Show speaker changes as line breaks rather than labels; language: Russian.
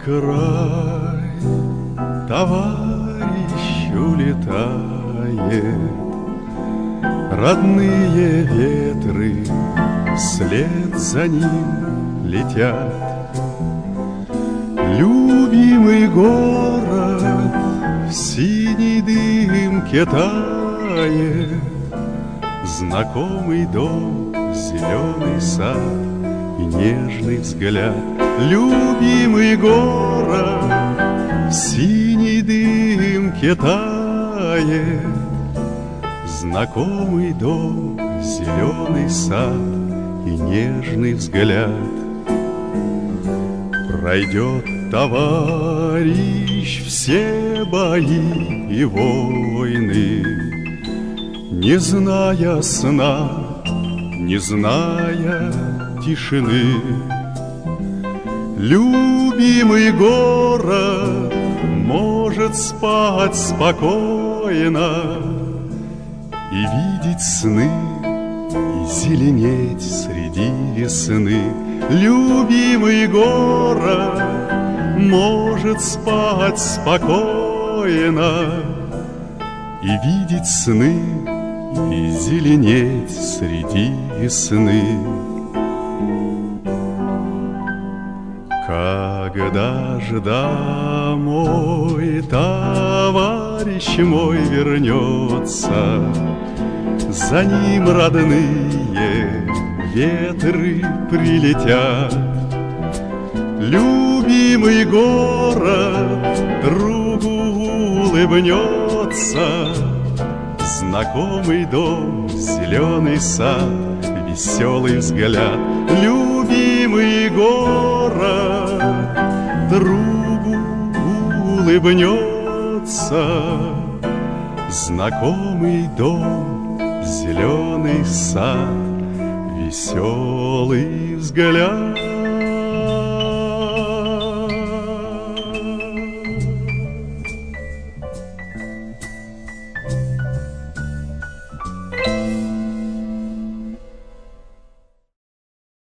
край, товарищ улетает, родные ветры вслед за ним летят. Любимый город в синей дымке тает, знакомый дом, зеленый сад и нежный взгляд. Любимый город в синей дымке тает, знакомый дом, зеленый сад и нежный взгляд. Пройдет товарищ все бои и войны, не зная сна, не зная тишины. Любимый город может спать спокойно и видеть сны, и зеленеть среди весны. Любимый город может спать спокойно и видеть сны, и зеленеть среди весны. Когда же домой товарищ мой вернется, за ним родные ветры прилетят. Любимый город другу улыбнется, знакомый дом, зеленый сад, веселый взгляд. Любимый город другу улыбнется, знакомый дом, зеленый сад, веселый взгляд.